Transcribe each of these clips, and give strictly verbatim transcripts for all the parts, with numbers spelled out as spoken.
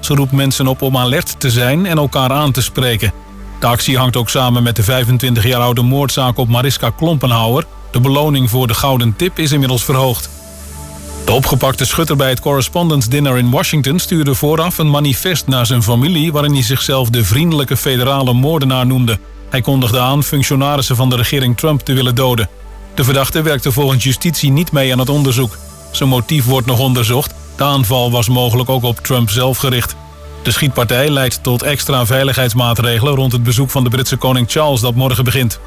Ze roept mensen op om alert te zijn en elkaar aan te spreken. De actie hangt ook samen met de vijfentwintig jaar oude moordzaak op Mariska Klompenhauer. De beloning voor de gouden tip is inmiddels verhoogd. De opgepakte schutter bij het Correspondence Dinner in Washington stuurde vooraf een manifest naar zijn familie waarin hij zichzelf de vriendelijke federale moordenaar noemde. Hij kondigde aan functionarissen van de regering Trump te willen doden. De verdachte werkte volgens justitie niet mee aan het onderzoek. Zijn motief wordt nog onderzocht. De aanval was mogelijk ook op Trump zelf gericht. De schietpartij leidt tot extra veiligheidsmaatregelen rond het bezoek van de Britse koning Charles dat morgen begint.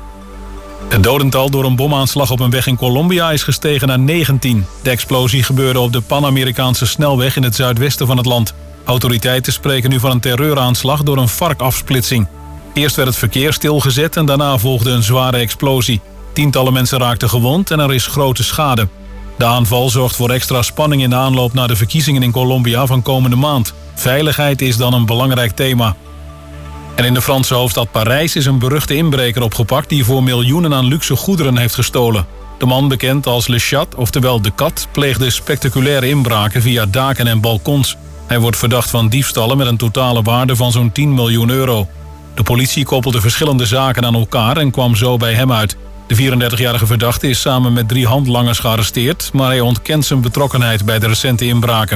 Het dodental door een bomaanslag op een weg in Colombia is gestegen naar negentien. De explosie gebeurde op de Pan-Amerikaanse snelweg in het zuidwesten van het land. Autoriteiten spreken nu van een terreuraanslag door een varkafsplitsing. Eerst werd het verkeer stilgezet en daarna volgde een zware explosie. Tientallen mensen raakten gewond en er is grote schade. De aanval zorgt voor extra spanning in de aanloop naar de verkiezingen in Colombia van komende maand. Veiligheid is dan een belangrijk thema. En in de Franse hoofdstad Parijs is een beruchte inbreker opgepakt die voor miljoenen aan luxe goederen heeft gestolen. De man, bekend als Le Chat, oftewel de kat, pleegde spectaculaire inbraken via daken en balkons. Hij wordt verdacht van diefstallen met een totale waarde van zo'n tien miljoen euro. De politie koppelde verschillende zaken aan elkaar en kwam zo bij hem uit. De vierendertigjarige verdachte is samen met drie handlangers gearresteerd, maar hij ontkent zijn betrokkenheid bij de recente inbraken.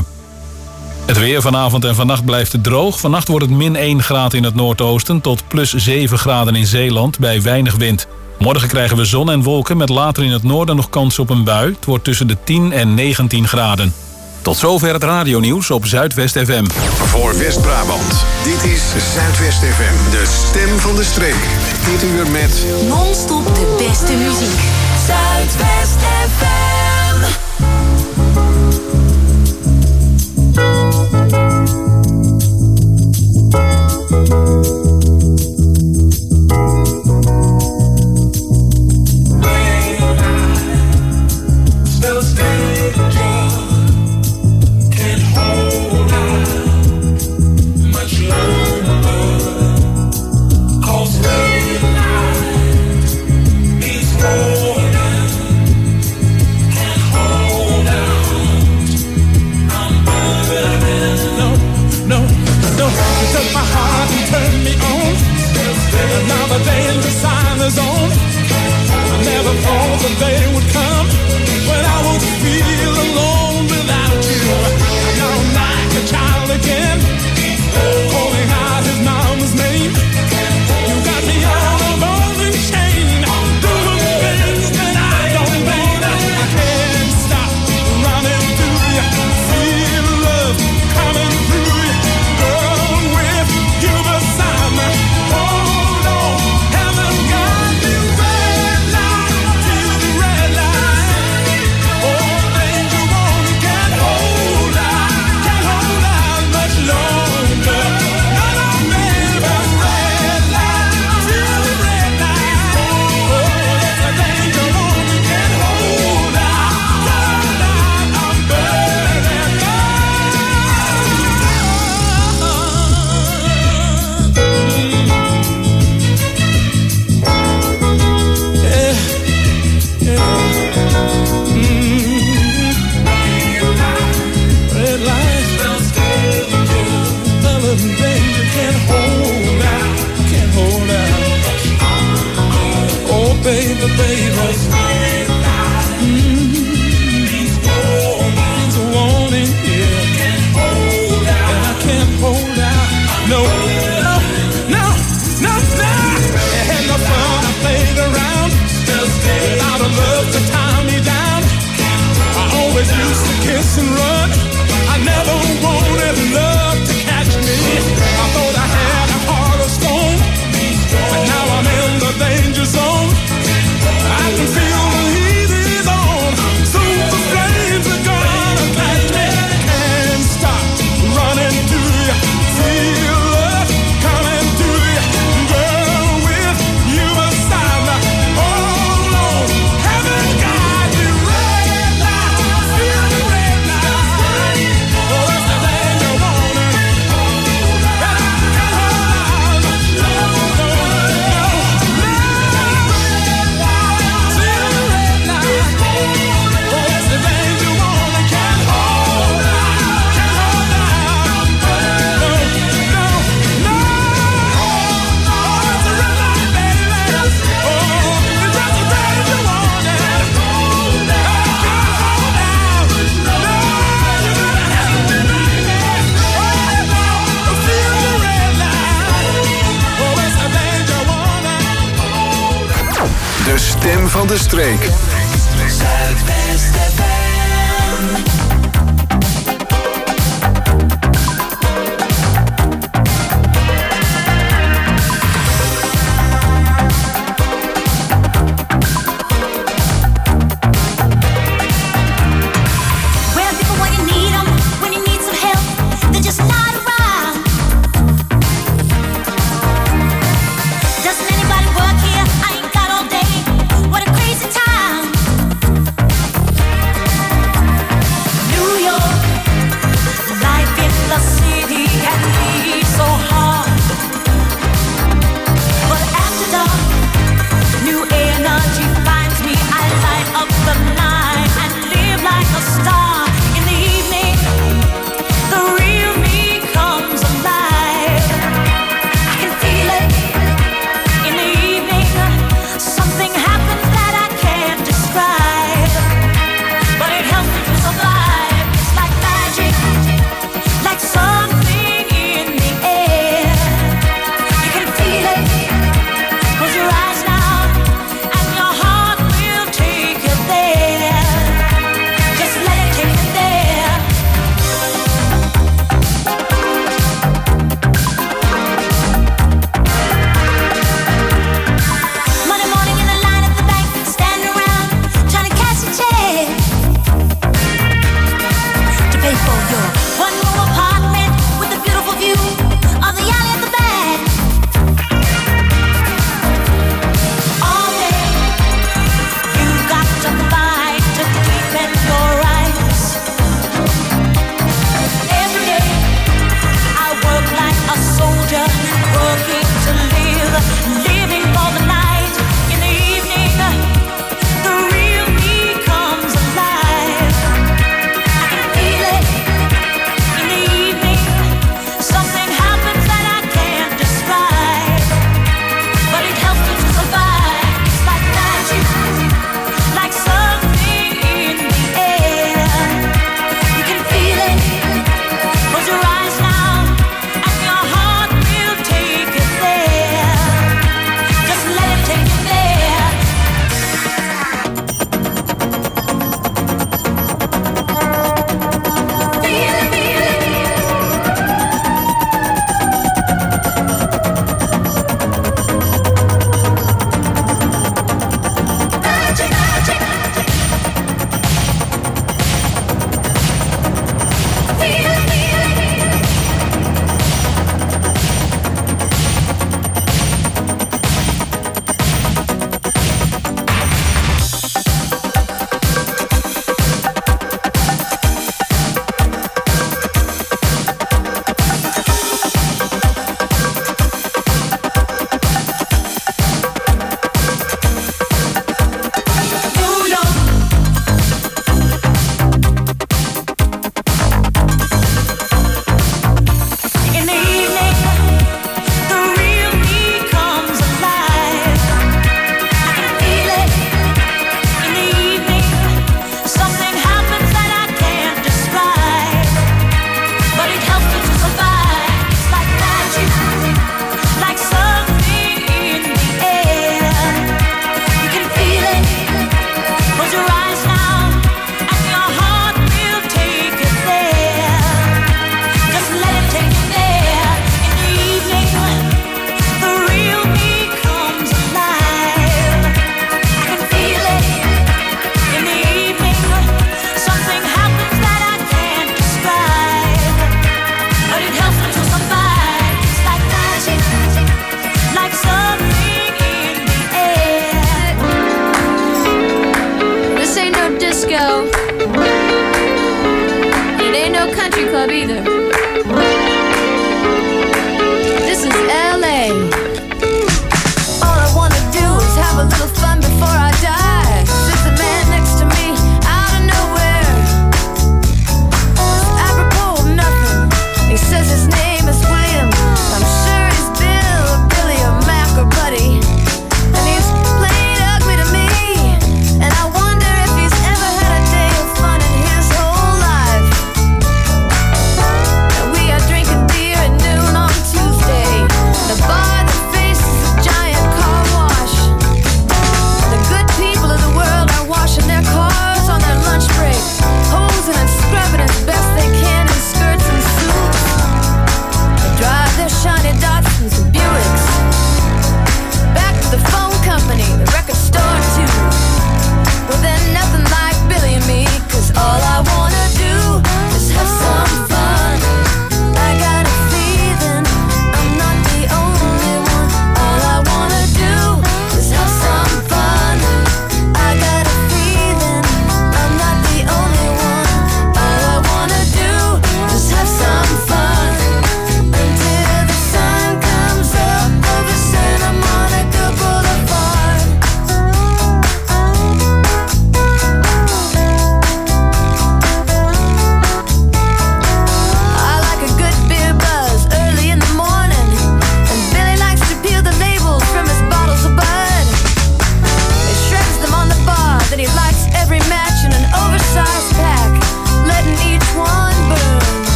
Het weer vanavond en vannacht blijft het droog. Vannacht wordt het min één graad in het noordoosten tot plus zeven graden in Zeeland bij weinig wind. Morgen krijgen we zon en wolken met later in het noorden nog kans op een bui. Het wordt tussen de tien en negentien graden. Tot zover het radionieuws op Zuidwest F M. Voor West-Brabant, dit is Zuidwest F M, de stem van de streek. Dit uur met non-stop de beste muziek. Zuidwest F M. Red light. stem van de streek. Zuidwest F M. Take it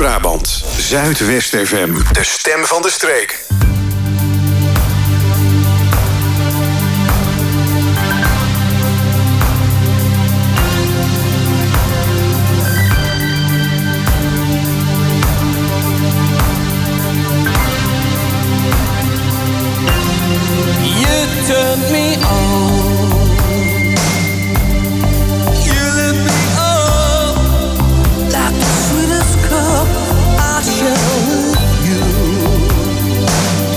Noord-Brabant. Zuidwest F M. De stem van de streek. You turned me on. You lit me up like the sweetest cup I share with you.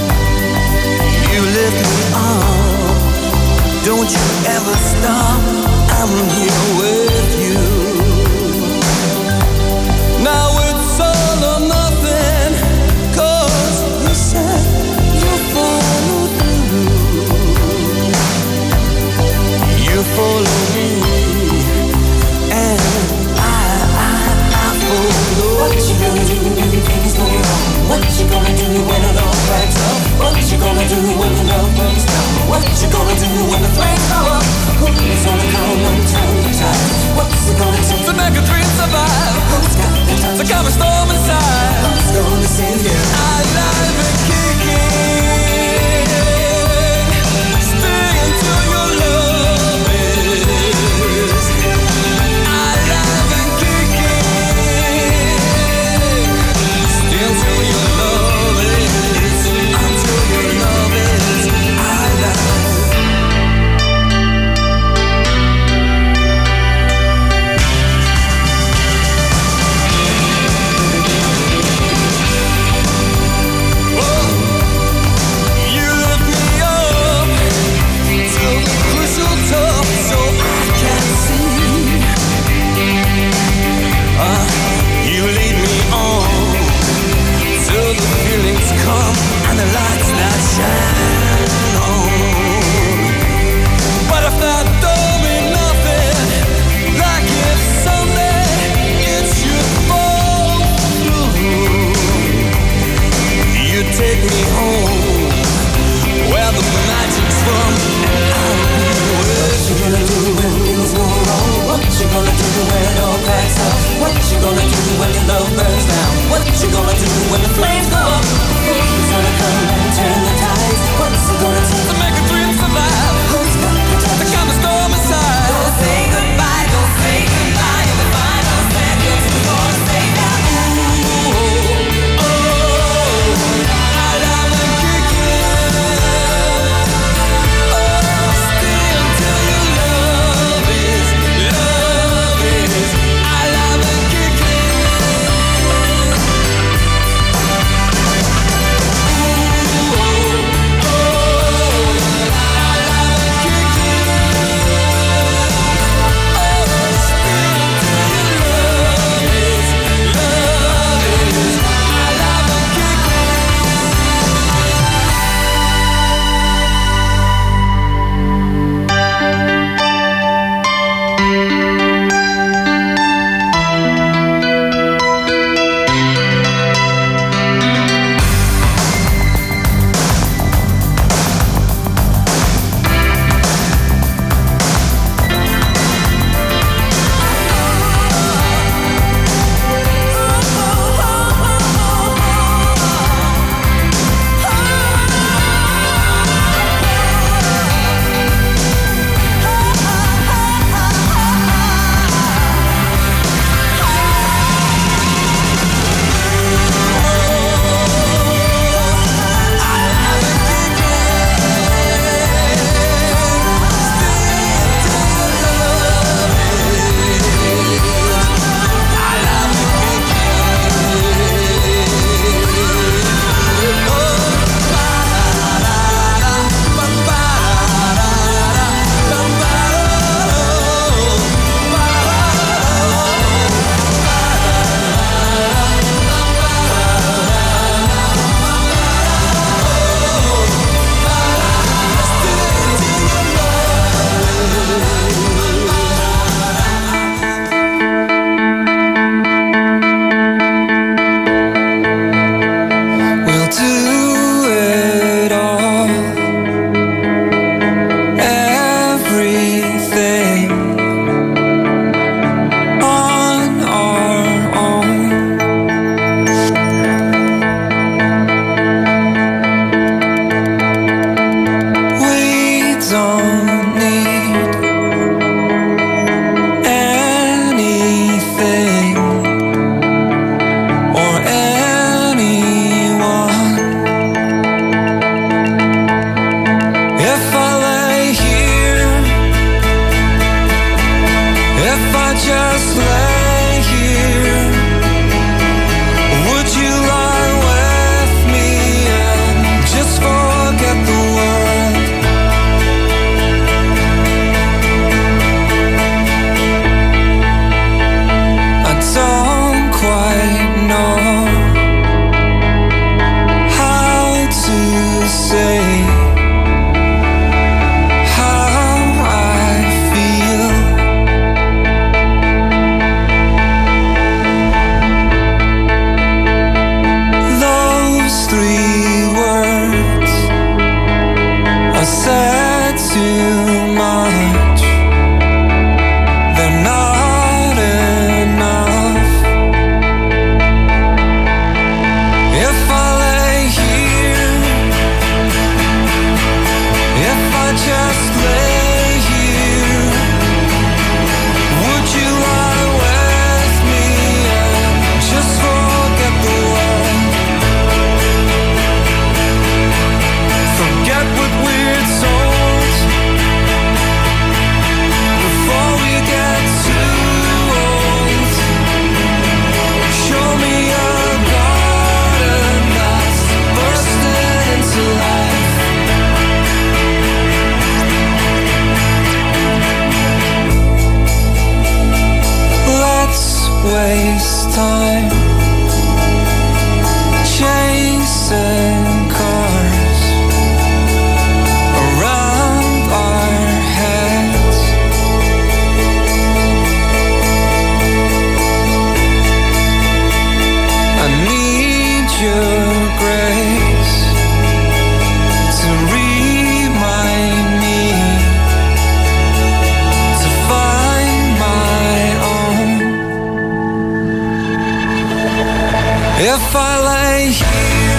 If I lay here,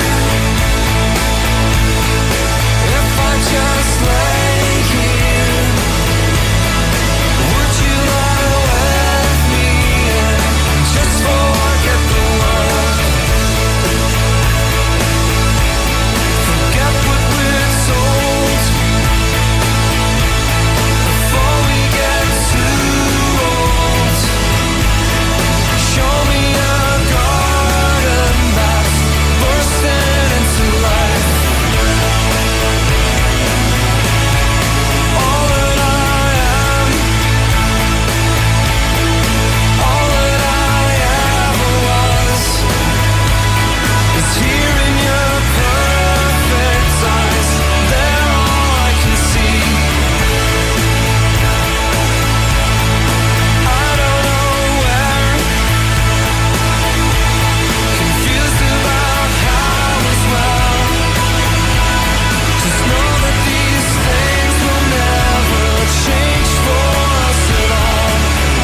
if I just lay here, would you lie with me and just forget the world? Forget what we're told before we get too old. Show me a garden that's bursting into life. All that I am, all that I ever was, is here in your perfect eyes. They're all I can see. I don't know where, confused about how as well. Just know that these things will never change for us at all.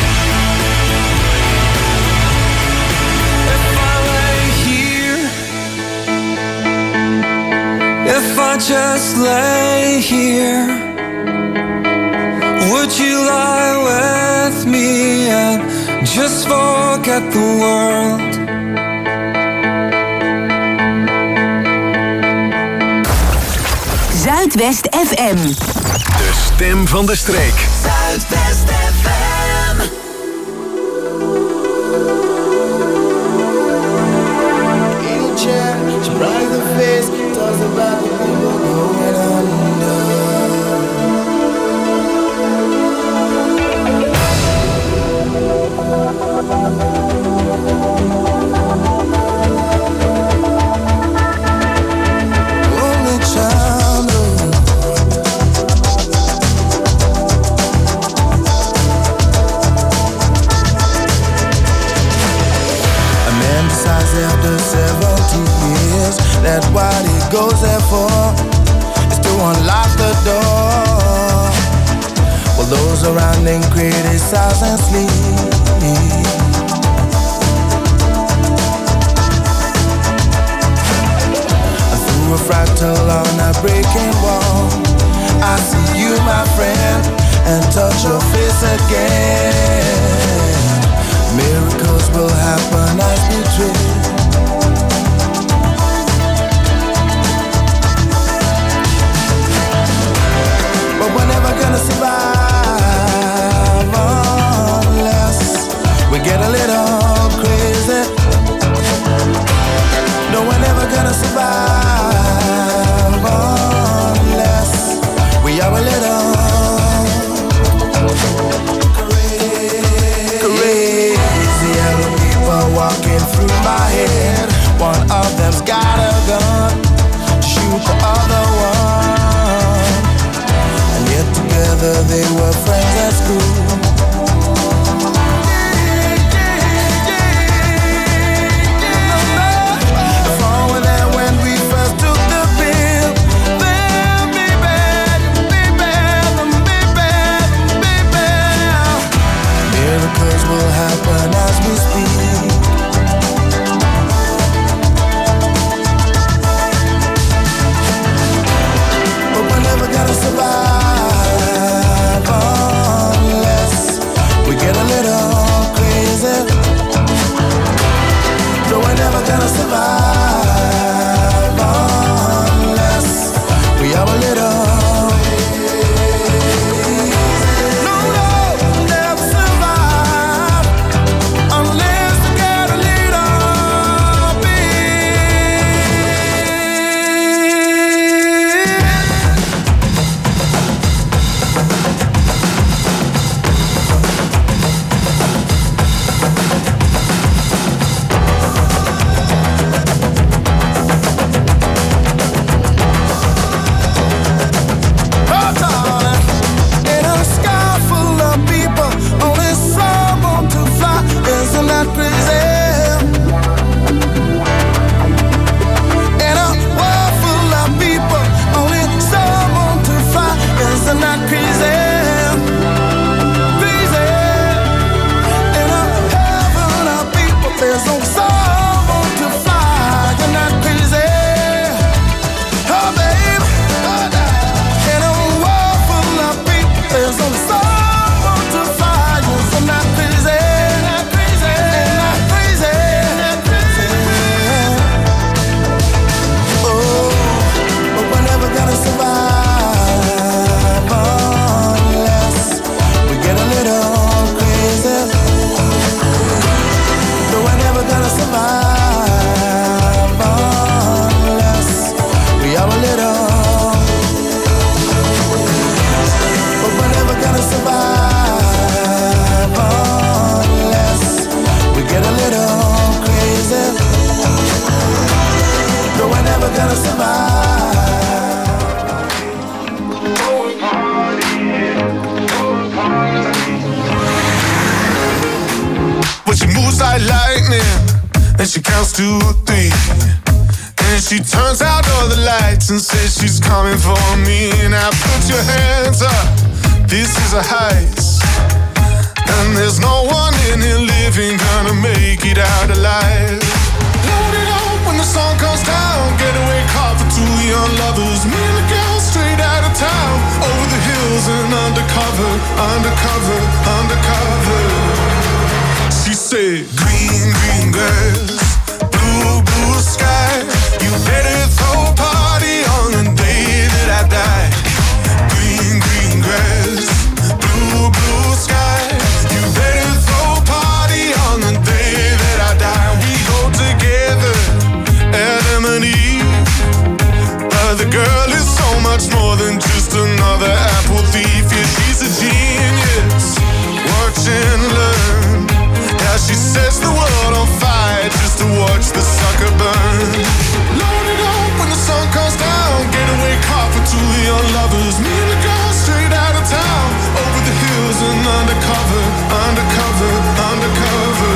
If I lay here, if I just lay here, would you lie with me and just forget the world? Zuidwest F M. De stem van de streek. Zuidwest F M. Any chair, she bright the face, talks about the people going under. Only child, a man decides after seventy years that what he goes there for is to unlock the door. While those around him criticize and sleep. Through a fractal on a breaking wall, I see you, my friend, and touch your face again. Miracles will happen as we dream. But we're never gonna survive unless we get a little crazy. No, we're never gonna survive unless we are a little crazy. Yellow people walking through my head. One of them's got a gun to shoot the other one. And yet together they were friends at school. If all were there when we first took the pill, then baby, baby, baby, baby, miracles will happen as we speak. But we're never gonna survive unless gonna survive. But she moves like lightning, and she counts to three. And she turns out all the lights and says she's coming for me. Now put your hands up, this is a heist. And there's no one in here living gonna make it out alive. Load it up when the sun comes down. Getaway car for two young lovers. Me and the girl straight out of town. Over the hills and undercover, undercover, undercover. She said, green, green grass, blue, blue sky. You better throw a party on the day that I die. Green, green grass, blue, blue sky. You better throw a party on the day that I die. We go together, Adam and Eve. But the girl is so much more than just another apple thief. Yeah, she's a genius. Watch and learn. How she sets the world on fire just to watch the sucker burn. Load it up when the sun comes down. Getaway car for two young lovers. Me and the girl straight out of town. Over the hills and undercover, undercover, undercover.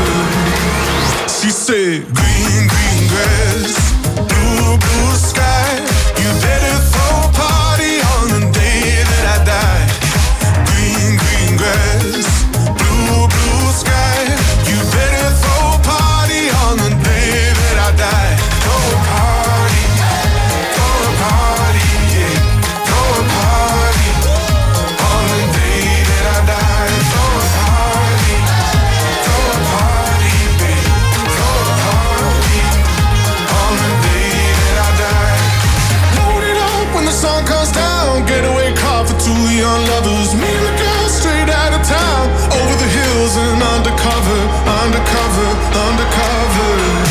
She said, green, green grass, blue, blue sky. You better throw a party on the day that I die. Green, green grass, blue, blue sky. You better throw a party on the day that I die. Throw a party, throw a party, yeah. Throw a party on the day that I die. Throw a party, throw a party, babe. Throw a party on the day that I die. Load it up when the sun comes down. Getaway car for two young lovers. Me and the girl straight out of town. Over the hills and undercover, undercover, undercover.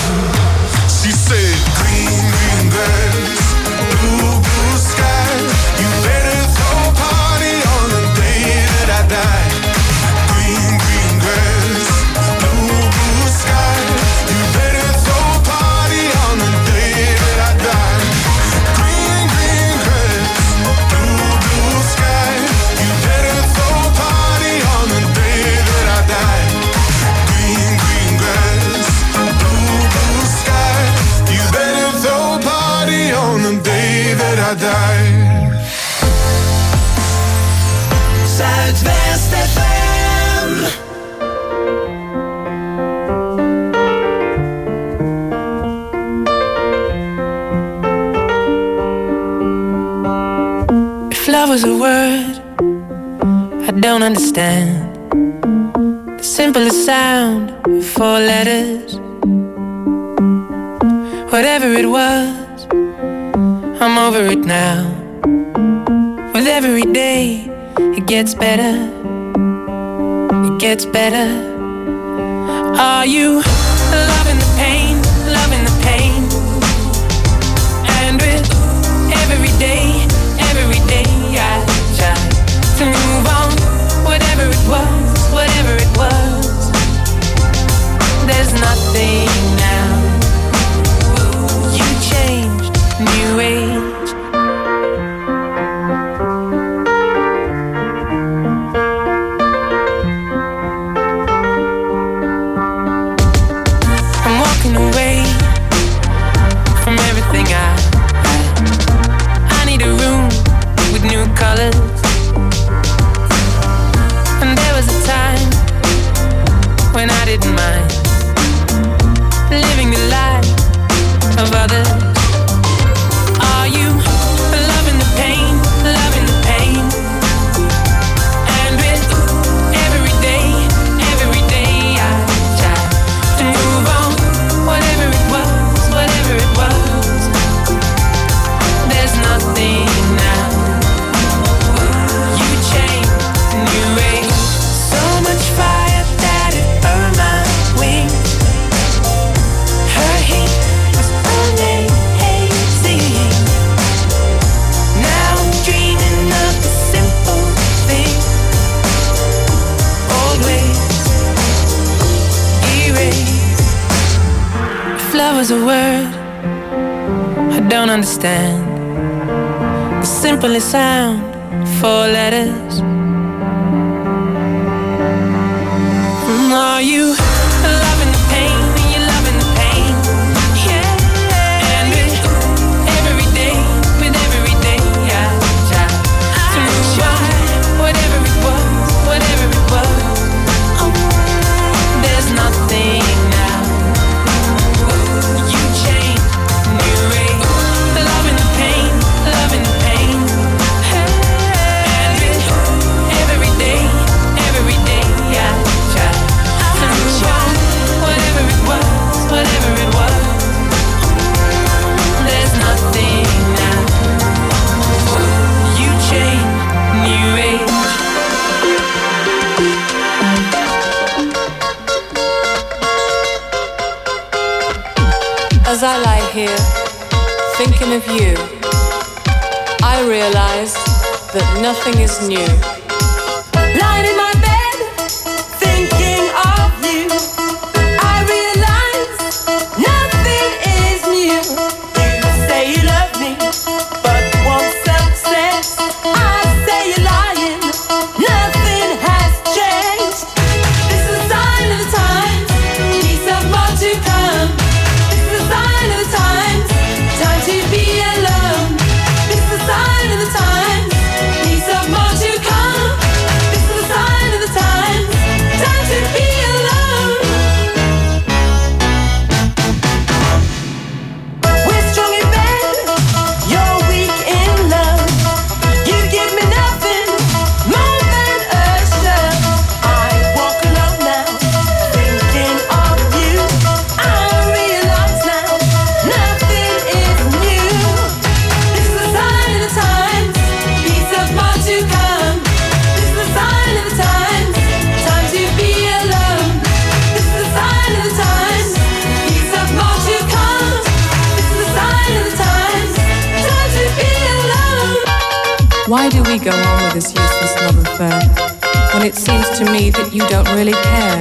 She said, green, green grass, blue, blue sky. You better throw a party on the day that I die. Green, green grass, blue, blue sky. You better throw a party on the day that I die. Green, green grass, blue, blue sky. You better throw a party on the day that I die. Green, green grass, blue, blue sky. You better throw a party on the day that I die. Zuidwest F M. If love was a word I don't understand, the simplest sound of four letters. Whatever it was, I'm over it now. With every day, it gets better. It gets better. Are you loving the pain, loving the pain? And with every day, every day I try to move on. Whatever it was, whatever it was, there's nothing now. You changed, new age. I'm walking away from everything I had. I need a room with new colors. And there was a time when I didn't mind living the life of others. Are you loving the pain, loving the pain? And with every day, every day I try to move on. Whatever it was, whatever it was, there's nothing now. You changed, new age. So much fire that it burned my wings. Her heat was amazing. Now I'm dreaming of the simple thing. Old ways erased. If love was a word I don't understand the simplest sound, four letters. Are you loving the pain? Are you loving the pain? Yeah. And with every day, with every day, I try to move on. Whatever it was, whatever it was, oh, there's nothing now. You changed, new way, loving the pain, loving the pain. And with every day, every day, I try to move on. Whatever it was, whatever it was, there's nothing now. You changed, new age. As I lie here, thinking of you, I realize that nothing is new. Lying in my bed, thinking of you, I realize nothing is new. You say you love me, but want success. I say you're lying, nothing has changed. This is a sign of the times, peace of more to come. This is a sign of the times, time to be alone. This is a sign of the times, peace of more to come. This is a sign of the times, time to be alone. We're strong in bed, you're weak in love. You give me nothing more than a shove. I walk alone now, thinking of you. I realize now, nothing is new. This is a sign of the times, peace of more to come. This is a sign of the times, time to be alone. This is a sign of the times, peace of more to come. This is a sign of the times, time to be alone. Why do we go on with this useless love affair when it seems to me that you don't really care?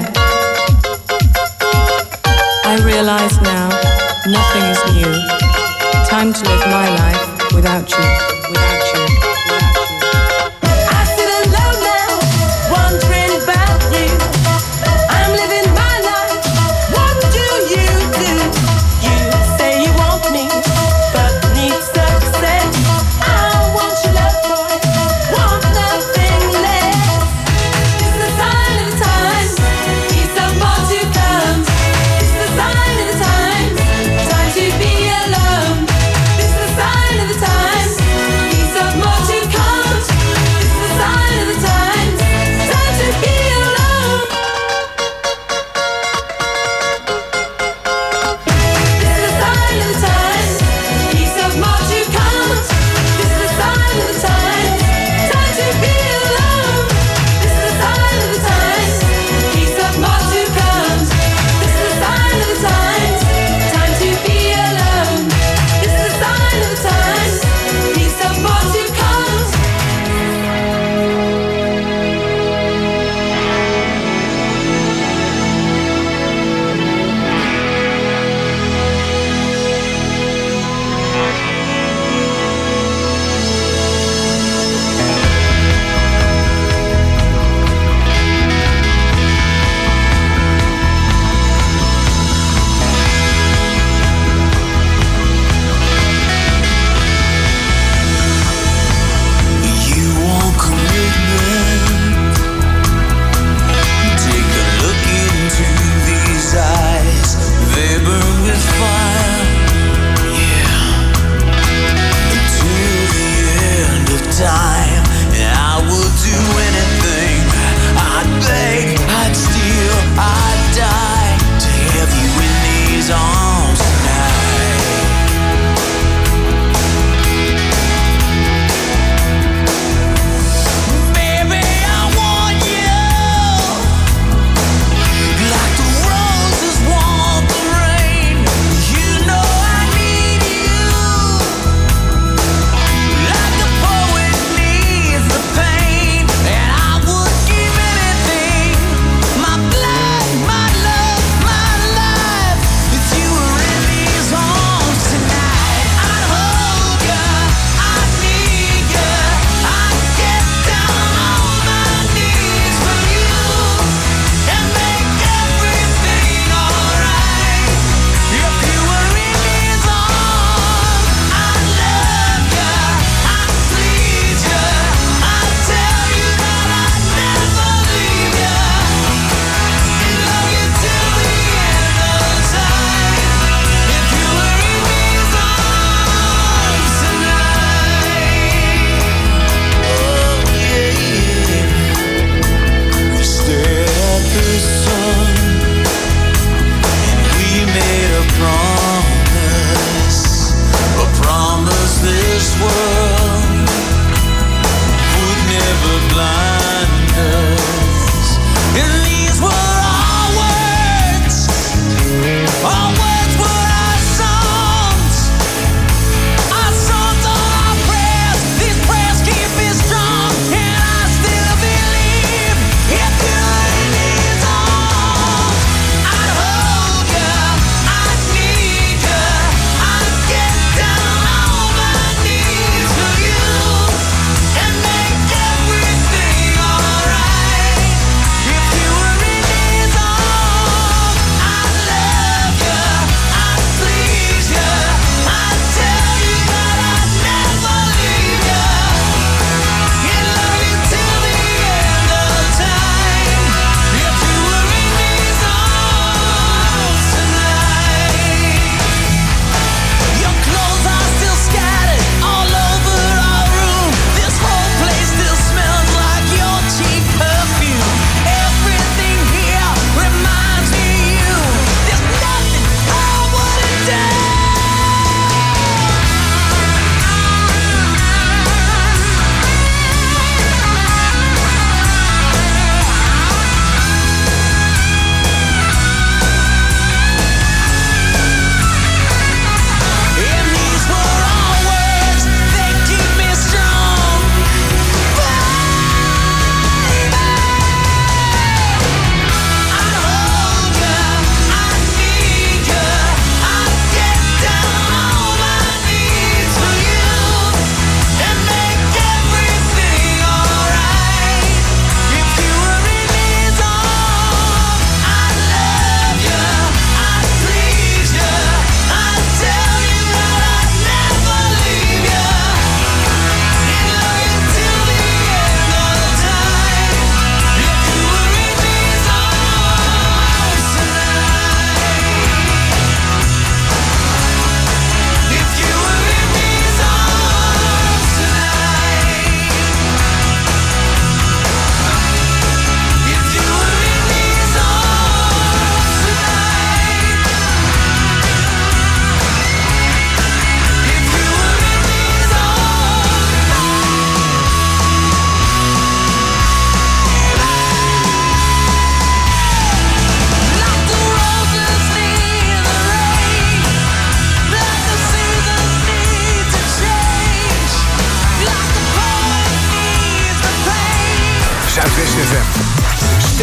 I realize now nothing is new. Time to live my life without you, without you, without you. I sit alone now, wondering about you. I'm living my life, what do you do? You say you want me, but need success. I want your love, boy, want nothing less. This is a sign of the times, peace of more to come. This is a sign of the times, time to be alone. This is a sign of the times, peace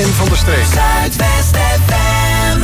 stem van de streek. Zuidwest F M.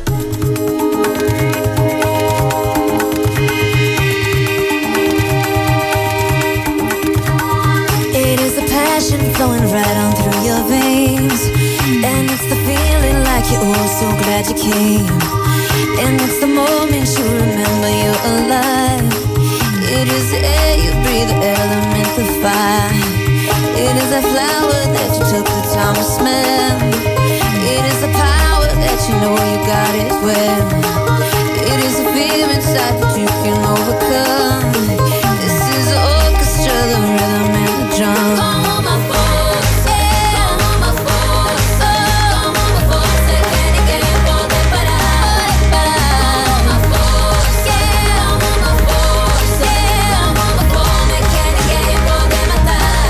It is the passion flowing right on through your veins, and it's the feeling like you were so glad you came, and it's the moment you remember you're alive. It is the air you breathe, the element, the fire. It is that flower that you took the time to smell. It is the power that you know you got it well. It is a fear inside that you can overcome. This is the orchestra, the rhythm and the drum. Come on, my folks, yeah. Come on, my folks, oh. Come on, my folks, se tiene que poder parar, parar. Come on, my folks, yeah. Come on, my folks, yeah. Come on, my folks, me tiene que poder matar.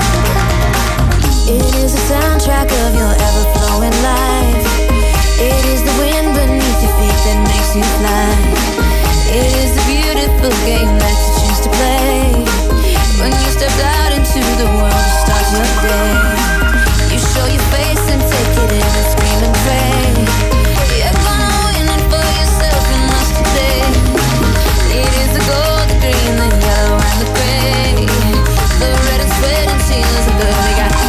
It is the soundtrack of your ever-flowing life. It is the wind beneath your feet that makes you fly. It is the beautiful game that you choose to play. When you stepped out into the world to start your day, you show your face and take it in and scream and pray. You're gonna win it for yourself and us today. It is the gold, the green, the yellow and the gray, the red and sweat and tears and blood we got.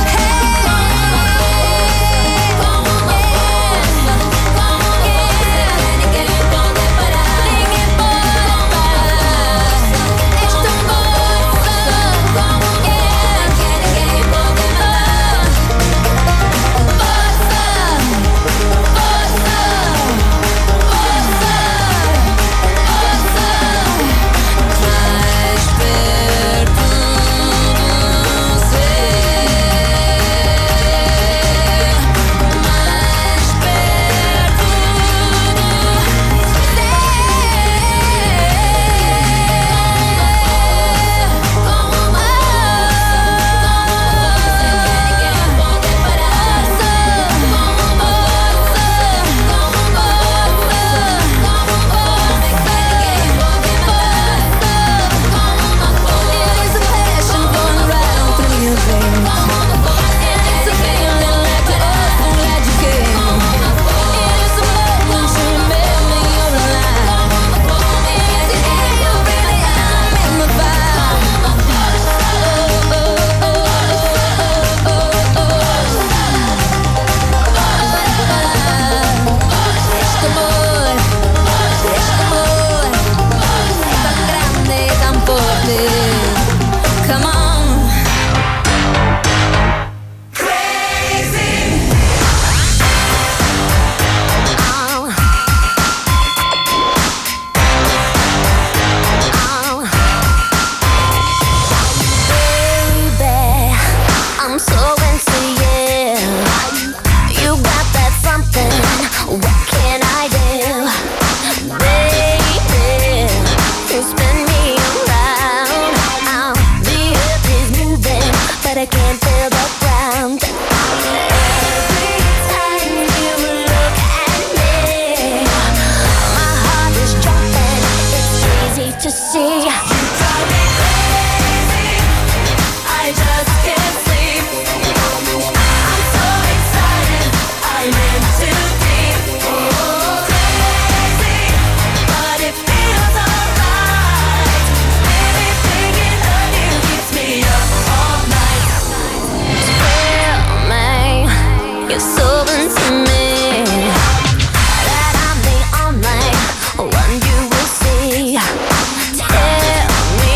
Tell me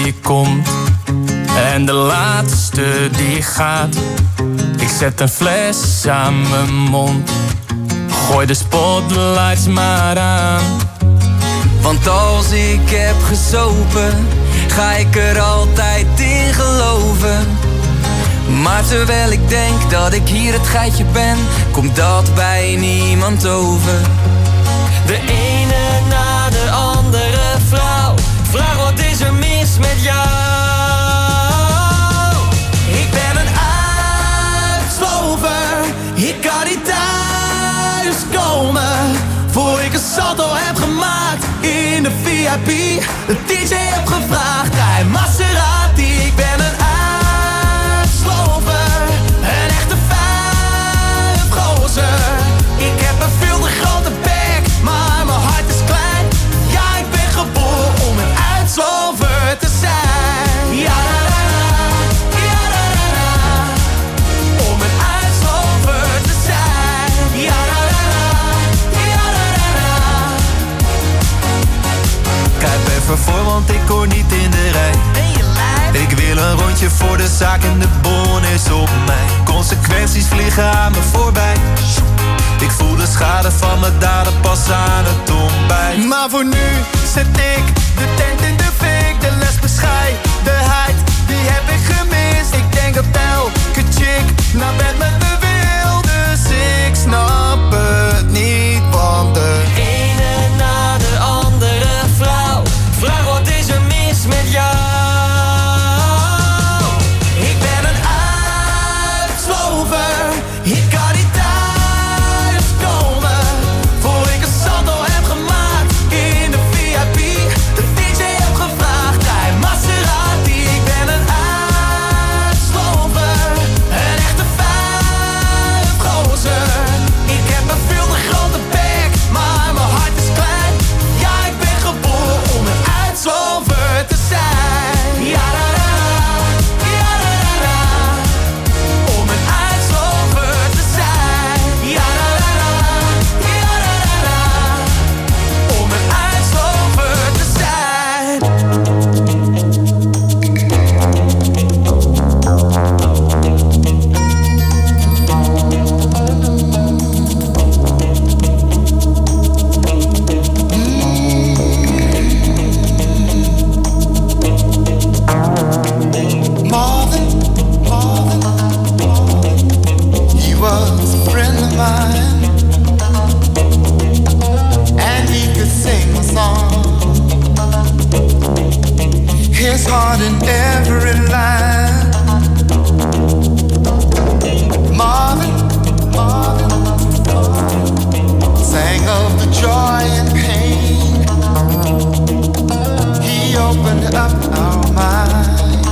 die komt en de laatste die gaat. Ik zet een fles aan mijn mond, gooi de spotlights maar aan. Want als ik heb gesopen, ga ik er altijd in geloven. Maar terwijl ik denk dat ik hier het geitje ben, komt dat bij niemand over. De ene na de andere vrouw, vraag wat is er mis met jou? Ik ben een uitslover, ik kan niet thuis komen voor ik een salto heb gemaakt in de V I P. De D J heb gevraagd, draai Maserati. Ik ben een uitslover, een echte vuifgozer. Ik heb een veel te grote bek, maar mijn hart is klein. Ja, ik ben geboren om een uitslover te zijn. Ja, da, da, da. Ja, da, da, da. Om een uitslover te zijn. Ja, da, da, da. Ja, da, da, da. Kijk even voor, want ik hoor niet in de rij. Ik wil een rondje voor de zaak en de bon is op mij. Consequenties vliegen aan me voorbij. Ik voel de schade van mijn daden pas aan het ontbijt. Maar voor nu zet ik de tent in de fik. De lesbescheidenheid, die heb ik gemist. Ik denk dat elke chick naar bed met me wil. Dus ik snap het niet, want de ene na de andere vrouw, vraag wat is er mis met jou? Ik ben een uitslover, ik kan niet thuis komen voor ik een salto heb gemaakt in de V I P. De D J heb gevraagd, draai Maserati. Ik ben een uitslover, een echte vuifgozer. Ik heb een veel te grote bek, maar mijn hart is klein. Ja, ik ben geboren om een uitslover te zijn. Ja, da, da, ja, da, da, da. Om een uitslover te zijn. Ja, da, da, da. Ja, da, da, da. Om een uitslover te zijn. Marvin, Marvin, Marvin, he was a friend of mine, and he could sing a song. His heart in every line. Marvin, Marvin, sang of the joy and pain. He opened up our minds.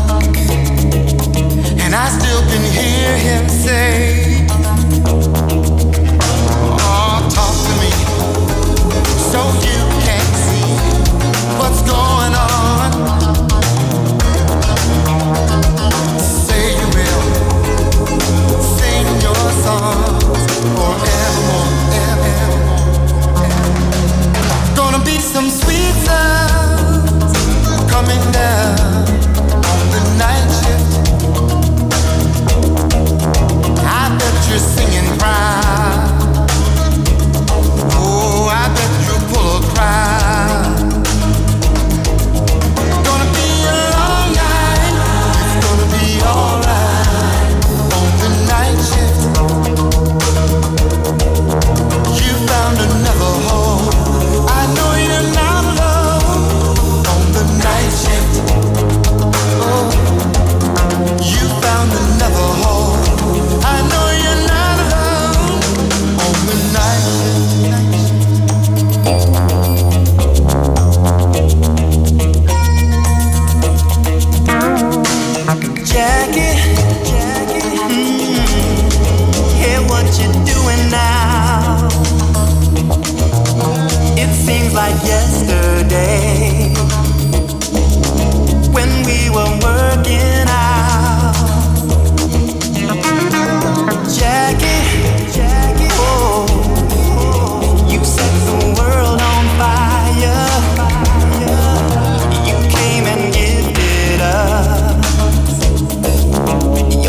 And I still can hear him say, oh, talk to me so you can see what's going on. Say you will sing your songs forevermore, evermore. Gonna be some sweet sounds coming down on the night shift. I bet you're singing proud. Oh, I bet you'll pull a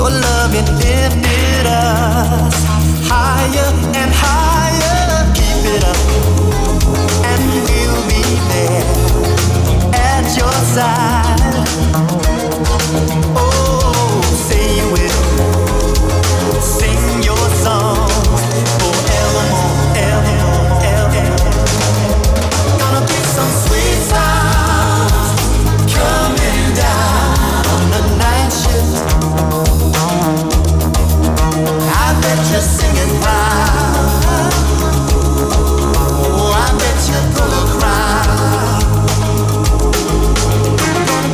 Your loving lifted us higher and higher. Keep it up, and we'll be there at your side. Oh, say you will sing your song forevermore, evermore, evermore. Gonna be some sweet sounds coming down on the night shift. I bet you're singing proud. Oh, I bet you pull a crowd. Gonna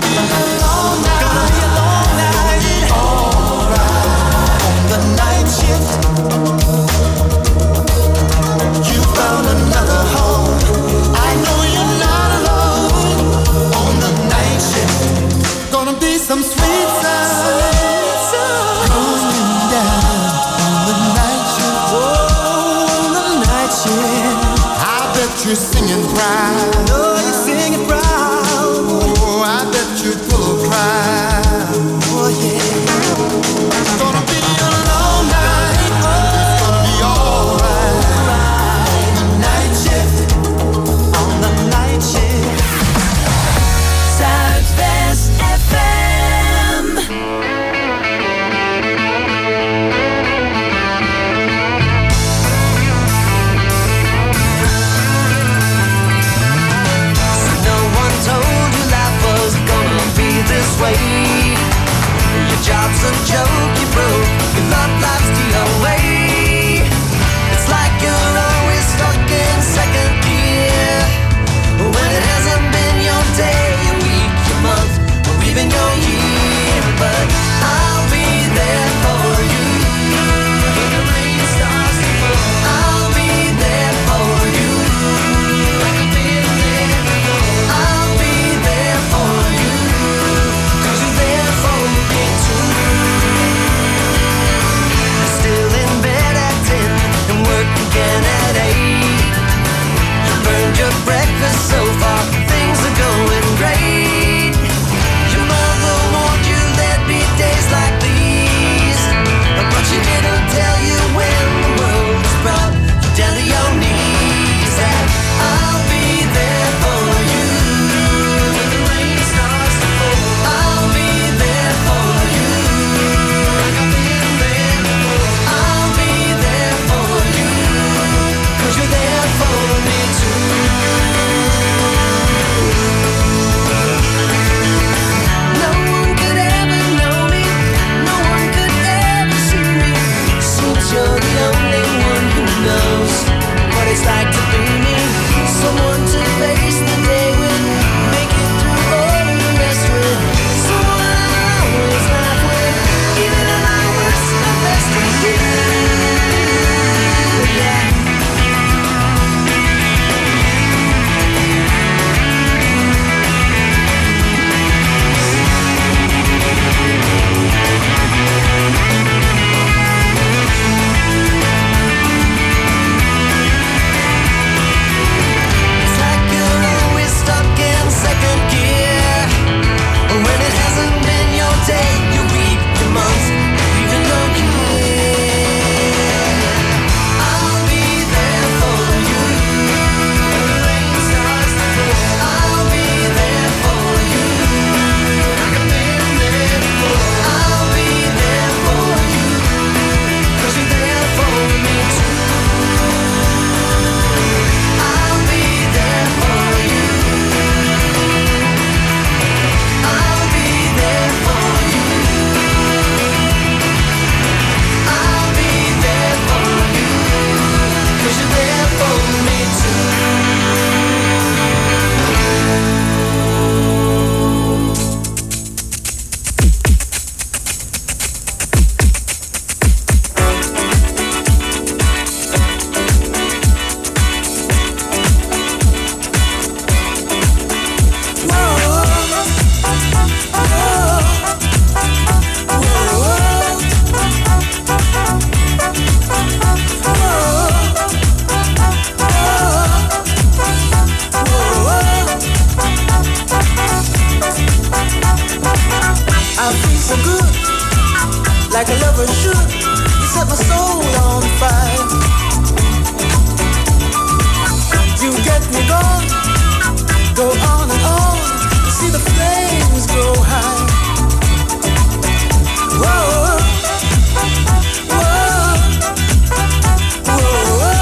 like a lover should. You set my soul on fire. You get me going, go on and on. You see the flames go high. Whoa, whoa, whoa,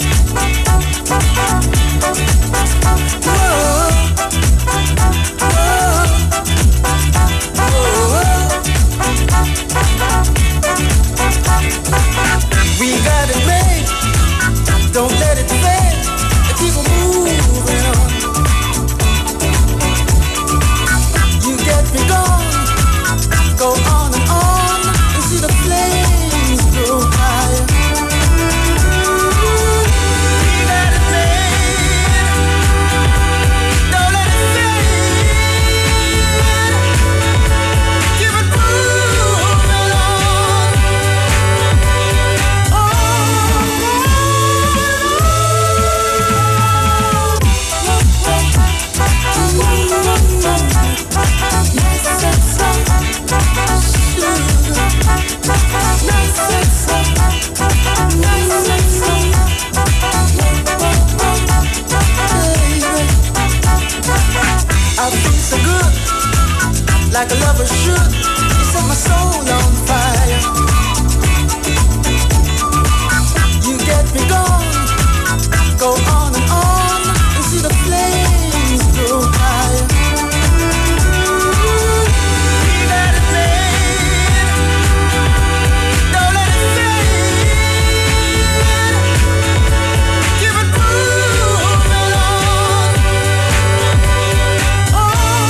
we got it made, don't let it fade. Keep on moving on. You get me going, go on and on, and see the flames grow higher. We got it made, don't let it fade. Keep it moving on. Oh. I feel so good, like a lover should. You set my soul on fire. You get me going, go on and on, and see the flames grow higher. We got it made, don't let it fade. Keep it moving on. Oh.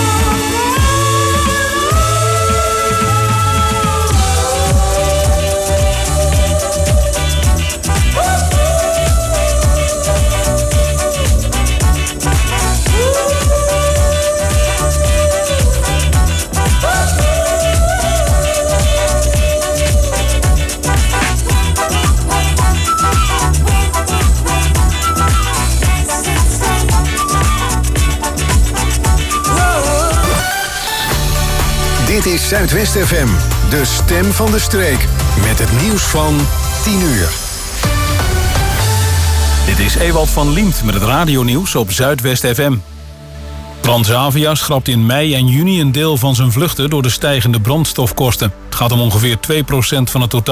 Dit is Zuidwest F M, de stem van de streek. Met het nieuws van tien uur. Dit is Ewald van Liemt met het radionieuws op Zuidwest F M. Transavia schrapt in mei en juni een deel van zijn vluchten door de stijgende brandstofkosten. Het gaat om ongeveer twee procent van het totaal.